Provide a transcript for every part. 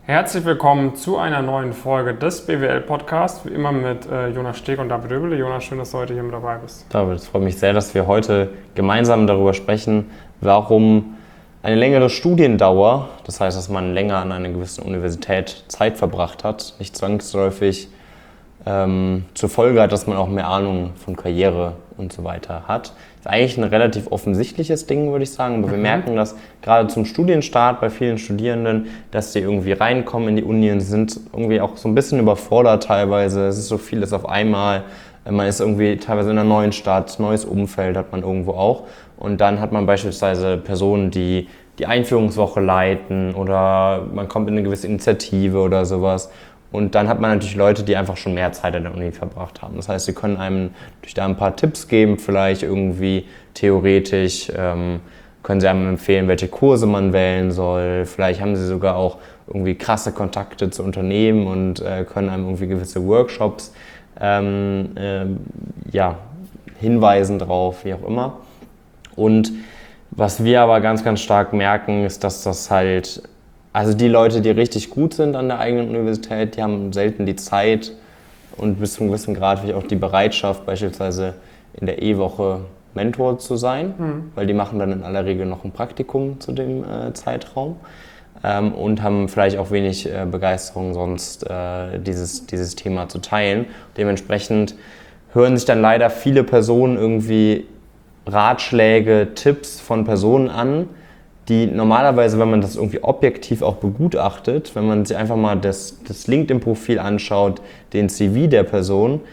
Herzlich willkommen zu einer neuen Folge des BWL-Podcasts, wie immer mit Jonas Steg und David Döbele. Jonas, schön, dass du heute hier mit dabei bist. David, es freut mich sehr, dass wir heute gemeinsam darüber sprechen, warum eine längere Studiendauer, das heißt, dass man länger an einer gewissen Universität Zeit verbracht hat, nicht zwangsläufig zur Folge hat, dass man auch mehr Ahnung von Karriere und so weiter hat. Das ist eigentlich ein relativ offensichtliches Ding, würde ich sagen, aber wir merken das gerade zum Studienstart bei vielen Studierenden, dass die irgendwie reinkommen in die Uni und sind irgendwie auch so ein bisschen überfordert teilweise. Es ist so vieles auf einmal. Man ist irgendwie teilweise in einer neuen Stadt, neues Umfeld hat man irgendwo auch. Und dann hat man beispielsweise Personen, die die Einführungswoche leiten oder man kommt in eine gewisse Initiative oder sowas. Und dann hat man natürlich Leute, die einfach schon mehr Zeit an der Uni verbracht haben. Das heißt, sie können einem durch da ein paar Tipps geben, vielleicht irgendwie theoretisch, können sie einem empfehlen, welche Kurse man wählen soll. Vielleicht haben sie sogar auch irgendwie krasse Kontakte zu Unternehmen und können einem irgendwie gewisse Workshops hinweisen drauf, wie auch immer. Und was wir aber ganz, ganz stark merken, ist, dass das halt, also die Leute, die richtig gut sind an der eigenen Universität, die haben selten die Zeit und bis zu einem gewissen Grad auch die Bereitschaft, beispielsweise in der E-Woche Mentor zu sein, weil die machen dann in aller Regel noch ein Praktikum zu dem Zeitraum und haben vielleicht auch wenig Begeisterung sonst dieses Thema zu teilen. Dementsprechend hören sich dann leider viele Personen irgendwie Ratschläge, Tipps von Personen an, die normalerweise, wenn man das irgendwie objektiv auch begutachtet, wenn man sich einfach mal das LinkedIn-Profil anschaut, den CV der Person,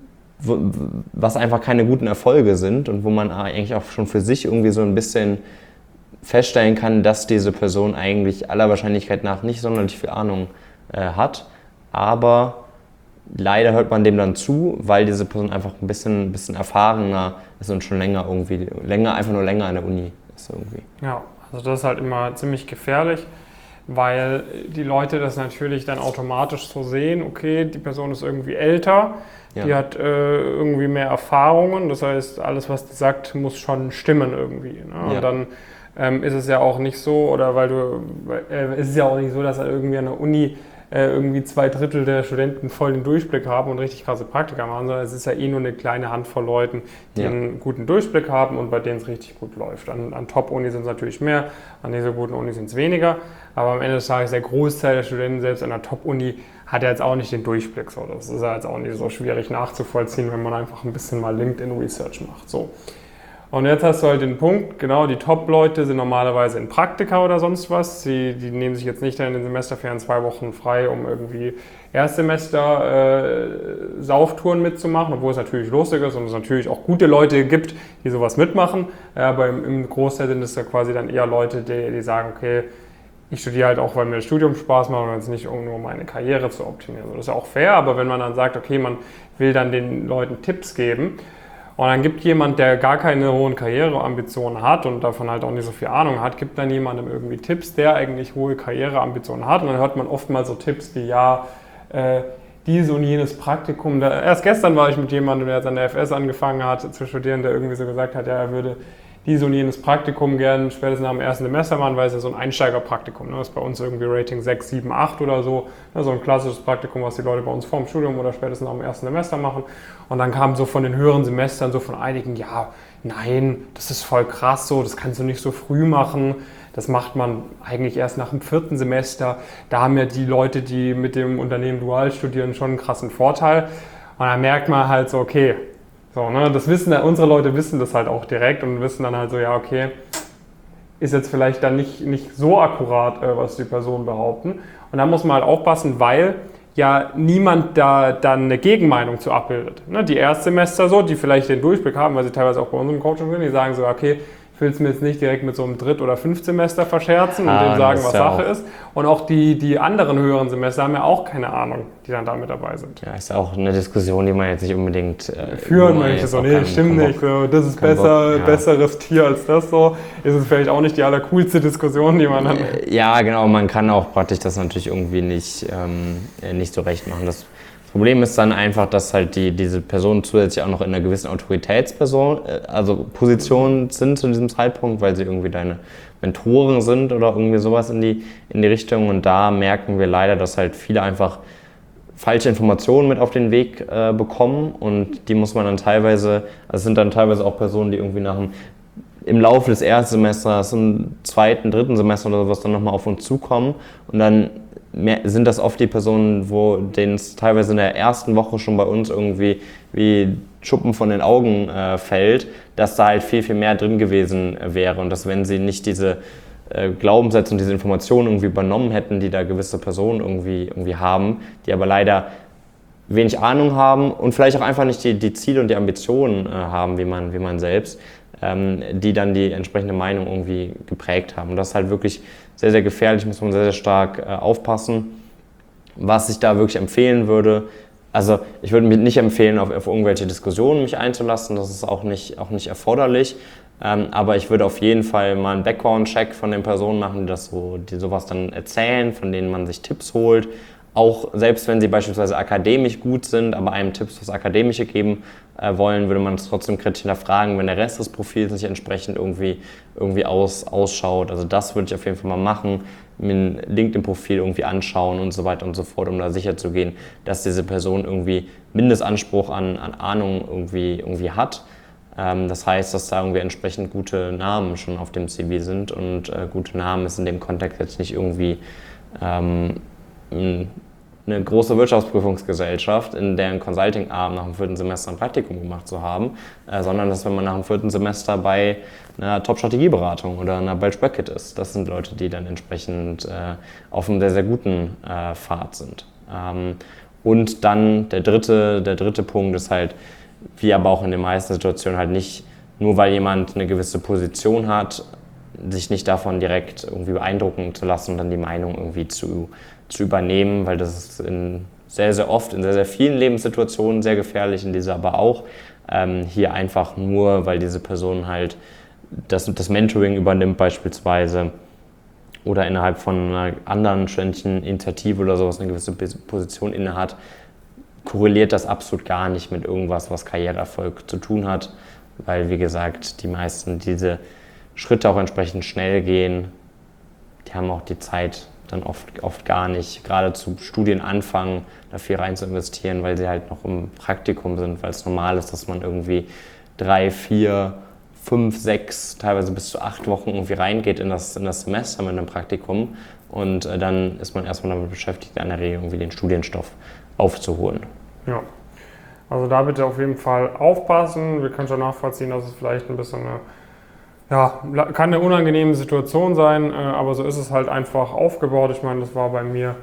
was einfach keine guten Erfolge sind und wo man eigentlich auch schon für sich irgendwie so ein bisschen feststellen kann, dass diese Person eigentlich aller Wahrscheinlichkeit nach nicht sonderlich viel Ahnung hat, aber leider hört man dem dann zu, weil diese Person einfach ein bisschen erfahrener ist und schon länger an der Uni ist irgendwie. Ja, also das ist halt immer ziemlich gefährlich, weil die Leute das natürlich dann automatisch so sehen, okay, die Person ist irgendwie älter, die hat irgendwie mehr Erfahrungen, das heißt, alles, was die sagt, muss schon stimmen irgendwie. Ne? Und dann ist es ja auch nicht so, ist es ja auch nicht so, dass er irgendwie an der Uni irgendwie 2/3 der Studenten voll den Durchblick haben und richtig krasse Praktika machen, sondern es ist ja nur eine kleine Handvoll Leuten, die einen guten Durchblick haben und bei denen es richtig gut läuft. An Top-Unis sind es natürlich mehr, an nicht so guten Unis sind es weniger, aber am Ende des Tages der Großteil der Studenten selbst an der Top-Uni hat ja jetzt auch nicht den Durchblick. So. Das ist ja jetzt auch nicht so schwierig nachzuvollziehen, wenn man einfach ein bisschen mal LinkedIn-Research macht. So. Und jetzt hast du halt den Punkt, genau, die Top-Leute sind normalerweise in Praktika oder sonst was. Die nehmen sich jetzt nicht in den Semesterferien 2 Wochen frei, um irgendwie Erstsemester Sauftouren mitzumachen, obwohl es natürlich lustig ist und es natürlich auch gute Leute gibt, die sowas mitmachen. Aber im Großteil sind es ja quasi dann eher Leute, die sagen, okay, ich studiere halt auch, weil mir das Studium Spaß macht und jetzt nicht nur meine Karriere zu optimieren. Das ist ja auch fair, aber wenn man dann sagt, okay, man will dann den Leuten Tipps geben, und dann gibt jemand, der gar keine hohen Karriereambitionen hat und davon halt auch nicht so viel Ahnung hat, gibt dann jemandem irgendwie Tipps, der eigentlich hohe Karriereambitionen hat. Und dann hört man oft mal so Tipps wie, dieses und jenes Praktikum. Erst gestern war ich mit jemandem, der jetzt an der FS angefangen hat zu studieren, der irgendwie so gesagt hat, er würde dieses und jenes Praktikum gerne spätestens nach dem ersten Semester machen, weil es ja so ein Einsteigerpraktikum, ne? Das ist bei uns irgendwie Rating 6, 7, 8 oder so. Ne? So ein klassisches Praktikum, was die Leute bei uns vor dem Studium oder spätestens nach dem ersten Semester machen. Und dann kam so von den höheren Semestern so von einigen, ja, nein, das ist voll krass so, das kannst du nicht so früh machen. Das macht man eigentlich erst nach dem 4. Semester. Da haben ja die Leute, die mit dem Unternehmen dual studieren, schon einen krassen Vorteil. Und dann merkt man halt so, okay, so, ne, unsere Leute wissen das halt auch direkt und wissen dann halt so, ja, okay, ist jetzt vielleicht dann nicht so akkurat, was die Personen behaupten. Und da muss man halt aufpassen, weil ja niemand da dann eine Gegenmeinung zu abbildet. Ne, die Erstsemester so, die vielleicht den Durchblick haben, weil sie teilweise auch bei uns im Coaching sind, die sagen so, okay, ich will es mir jetzt nicht direkt mit so einem Dritt- oder Fünftsemester verscherzen und denen sagen, was Sache ist. Und auch die anderen höheren Semester haben ja auch keine Ahnung, die dann da mit dabei sind. Ja, ist auch eine Diskussion, die man jetzt nicht unbedingt führen möchte. So, nee, stimmt nicht. So, das ist besseres Tier als das. So ist es vielleicht auch nicht die allercoolste Diskussion, die man dann... Ja, genau. Man kann auch praktisch das natürlich irgendwie nicht so recht machen. Das Problem ist dann einfach, dass halt diese Personen zusätzlich auch noch in einer gewissen Position sind zu diesem Zeitpunkt, weil sie irgendwie deine Mentoren sind oder irgendwie sowas in die Richtung. Und da merken wir leider, dass halt viele einfach falsche Informationen mit auf den Weg bekommen, und die muss man dann teilweise, also es sind dann teilweise auch Personen, die irgendwie im Laufe des ersten Semesters, im zweiten, dritten Semester oder sowas dann nochmal auf uns zukommen, und dann sind das oft die Personen, denen es teilweise in der ersten Woche schon bei uns irgendwie wie Schuppen von den Augen fällt, dass da halt viel, viel mehr drin gewesen wäre, und dass, wenn sie nicht diese Glaubenssätze und diese Informationen irgendwie übernommen hätten, die da gewisse Personen irgendwie haben, die aber leider wenig Ahnung haben und vielleicht auch einfach nicht die Ziele und die Ambitionen haben, wie man selbst, die dann die entsprechende Meinung irgendwie geprägt haben. Und das ist halt wirklich sehr, sehr gefährlich, muss man sehr, sehr stark aufpassen. Was ich da wirklich empfehlen würde, also ich würde mir nicht empfehlen, auf irgendwelche Diskussionen mich einzulassen, das ist auch nicht erforderlich. Aber ich würde auf jeden Fall mal einen Background-Check von den Personen machen, die sowas dann erzählen, von denen man sich Tipps holt. Auch selbst wenn sie beispielsweise akademisch gut sind, aber einem Tipps fürs Akademische geben wollen, würde man es trotzdem kritisch hinterfragen, wenn der Rest des Profils nicht entsprechend irgendwie ausschaut. Also das würde ich auf jeden Fall mal machen, mir ein LinkedIn-Profil irgendwie anschauen und so weiter und so fort, um da sicher zu gehen, dass diese Person irgendwie Mindestanspruch an Ahnung irgendwie hat. Das heißt, dass da irgendwie entsprechend gute Namen schon auf dem CV sind, und gute Namen ist in dem Kontext jetzt nicht irgendwie eine große Wirtschaftsprüfungsgesellschaft, in deren Consulting-Arm nach dem 4. Semester ein Praktikum gemacht zu haben, sondern dass, wenn man nach dem 4. Semester bei einer Top-Strategieberatung oder einer Belch Brackett ist, das sind Leute, die dann entsprechend auf einem sehr, sehr guten Pfad sind. Und dann der dritte Punkt ist halt, wie aber auch in den meisten Situationen, halt nicht, nur weil jemand eine gewisse Position hat, sich nicht davon direkt irgendwie beeindrucken zu lassen und dann die Meinung irgendwie zu übernehmen, weil das ist sehr, sehr oft in sehr, sehr vielen Lebenssituationen sehr gefährlich, in dieser aber auch. Hier einfach nur, weil diese Person halt das Mentoring übernimmt beispielsweise oder innerhalb von einer anderen studentischen Initiative oder sowas eine gewisse Position innehat, korreliert das absolut gar nicht mit irgendwas, was Karriereerfolg zu tun hat, weil, wie gesagt, die meisten diese Schritte auch entsprechend schnell gehen. Die haben auch die Zeit dann oft gar nicht, gerade zu Studienanfang da viel rein zu investieren, weil sie halt noch im Praktikum sind, weil es normal ist, dass man irgendwie 3, 4, 5, 6, teilweise bis zu 8 Wochen irgendwie reingeht in das Semester mit einem Praktikum, und dann ist man erstmal damit beschäftigt, in der Regel irgendwie den Studienstoff aufzuholen. Ja, also da bitte auf jeden Fall aufpassen. Wir können schon nachvollziehen, dass es vielleicht ein bisschen kann eine unangenehme Situation sein, aber so ist es halt einfach aufgebaut. Ich meine, das war bei mir,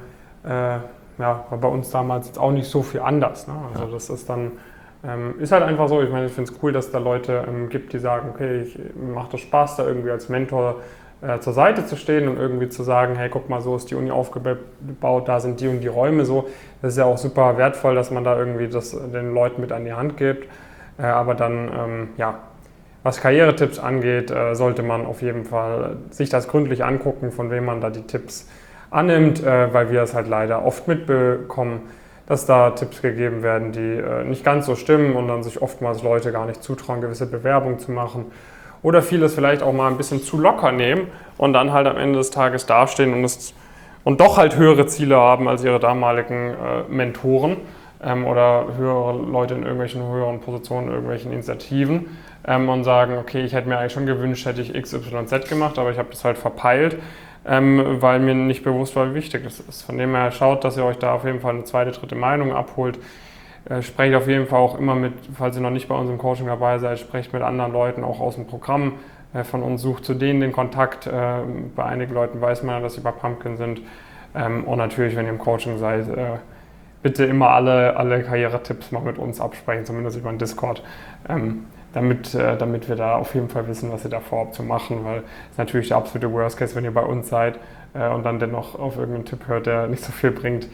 war bei uns damals jetzt auch nicht so viel anders. Ne? Also das ist dann, ist halt einfach so. Ich meine, ich finde es cool, dass es da Leute gibt, die sagen, okay, mir macht das Spaß, da irgendwie als Mentor zur Seite zu stehen und irgendwie zu sagen, hey, guck mal, so ist die Uni aufgebaut, da sind die und die Räume so. Das ist ja auch super wertvoll, dass man da irgendwie das den Leuten mit an die Hand gibt. Aber dann, was Karrieretipps angeht, sollte man auf jeden Fall sich das gründlich angucken, von wem man da die Tipps annimmt, weil wir es halt leider oft mitbekommen, dass da Tipps gegeben werden, die nicht ganz so stimmen und dann sich oftmals Leute gar nicht zutrauen, gewisse Bewerbungen zu machen. Oder vieles vielleicht auch mal ein bisschen zu locker nehmen und dann halt am Ende des Tages dastehen und doch halt höhere Ziele haben als ihre damaligen Mentoren oder höhere Leute in irgendwelchen höheren Positionen, in irgendwelchen Initiativen und sagen, okay, ich hätte mir eigentlich schon gewünscht, hätte ich XYZ gemacht, aber ich habe das halt verpeilt, weil mir nicht bewusst war, wie wichtig das ist. Von dem her schaut, dass ihr euch da auf jeden Fall eine zweite, dritte Meinung abholt. Sprecht auf jeden Fall auch immer mit, falls ihr noch nicht bei uns im Coaching dabei seid, sprecht mit anderen Leuten auch aus dem Programm von uns, sucht zu denen den Kontakt. Bei einigen Leuten weiß man ja, dass sie bei Pumpkin sind. Und natürlich, wenn ihr im Coaching seid, bitte immer alle Karrieretipps mal mit uns absprechen, zumindest über den Discord, damit wir da auf jeden Fall wissen, was ihr da vorhabt zu machen, weil es natürlich der absolute Worst Case, wenn ihr bei uns seid und dann dennoch auf irgendeinen Tipp hört, der nicht so viel bringt,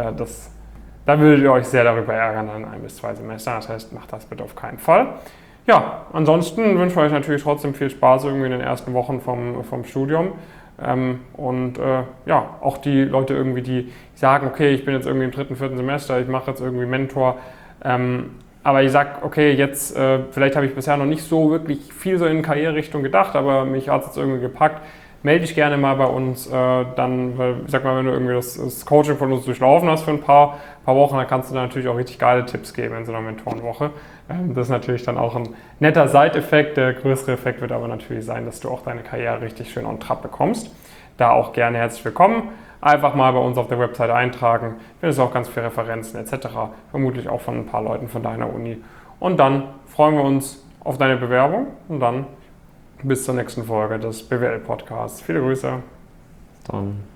da würdet ihr euch sehr darüber ärgern an 1 bis 2 Semestern. Das heißt, macht das bitte auf keinen Fall. Ja, ansonsten wünschen wir euch natürlich trotzdem viel Spaß irgendwie in den ersten Wochen vom Studium. Auch die Leute irgendwie, die sagen, okay, ich bin jetzt irgendwie im 3., 4. Semester, ich mache jetzt irgendwie Mentor, aber ich sage, okay, jetzt, vielleicht habe ich bisher noch nicht so wirklich viel so in Karriererichtung gedacht, aber mich hat es jetzt irgendwie gepackt. Melde dich gerne mal bei uns, weil ich sag mal, wenn du irgendwie das Coaching von uns durchlaufen hast für ein paar Wochen, dann kannst du da natürlich auch richtig geile Tipps geben in so einer Mentorenwoche. Das ist natürlich dann auch ein netter Side-Effekt. Der größere Effekt wird aber natürlich sein, dass du auch deine Karriere richtig schön on Trab bekommst. Da auch gerne herzlich willkommen. Einfach mal bei uns auf der Website eintragen. Findest du auch ganz viele Referenzen etc. Vermutlich auch von ein paar Leuten von deiner Uni. Und dann freuen wir uns auf deine Bewerbung und dann bis zur nächsten Folge des BWL-Podcasts. Viele Grüße. Dann.